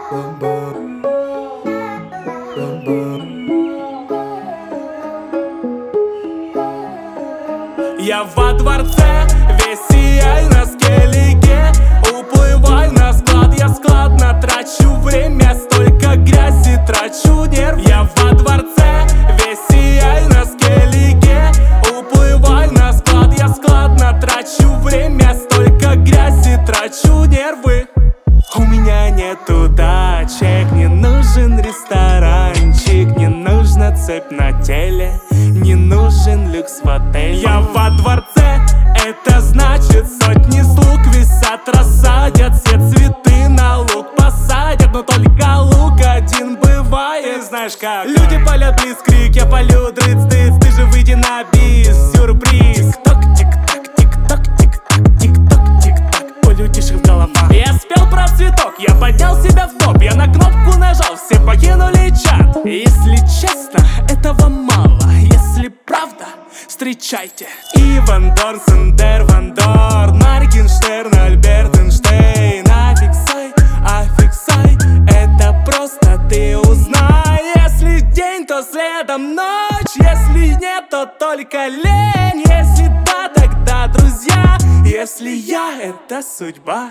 Я во дворце, весь сияю на скеллиге. Уплываю на склад, я складно трачу время. Столько грязи, трачу нерв. Я во дворце, весь сияю на скеллиге. Уплываю на склад, я складно трачу время. Столько грязи, трачу нервы. У меня нету дачек, не нужен ресторанчик, не нужна цепь на теле, не нужен люкс в отеле. Я во дворце, это значит сотни слуг висят, рассадят, все цветы на луг посадят, но только лук один бывает. Знаешь как? Люди палят блицкрик, я палю дрыц-дыц, ты же выйди на бис, сюрприз. Тик-ток, тик-ток, тик-ток, тик-ток, тик-ток, у людишек в головах. Я спел про цветок, я поднял себя в топ, я на кнопку нажал, все покинули чат. Если честно, этого мало, если правда, встречайте Иван Дорн, Сендер Ван Дорн, Моргенштерн, Альберт Эйнштейн. Аффиксай, это просто ты узнай. Если день, то следом ночь, если нет, то только лень. Если да, тогда друзья, если я — это судьба.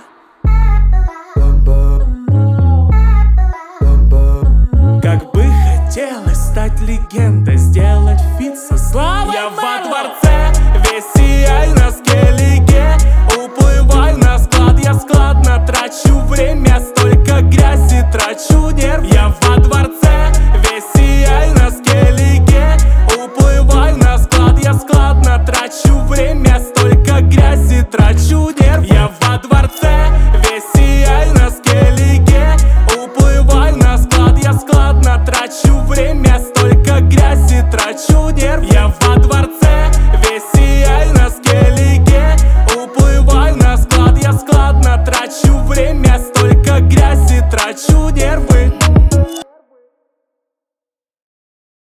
Как бы хотелось стать легендой, сделать фит со Славой. Я во дворце, весь сияю на скеллиге. Уплываю на склад, я складно трачу время. Столько грязи, трачу нерв. Я во дворце, весь сияю на скеллиге. Уплываю на склад, я складно трачу время. Столько грязи, трачу нерв. Я во дворце, весь сияю на скеллиге. Уплываю на склад, я складно трачу время.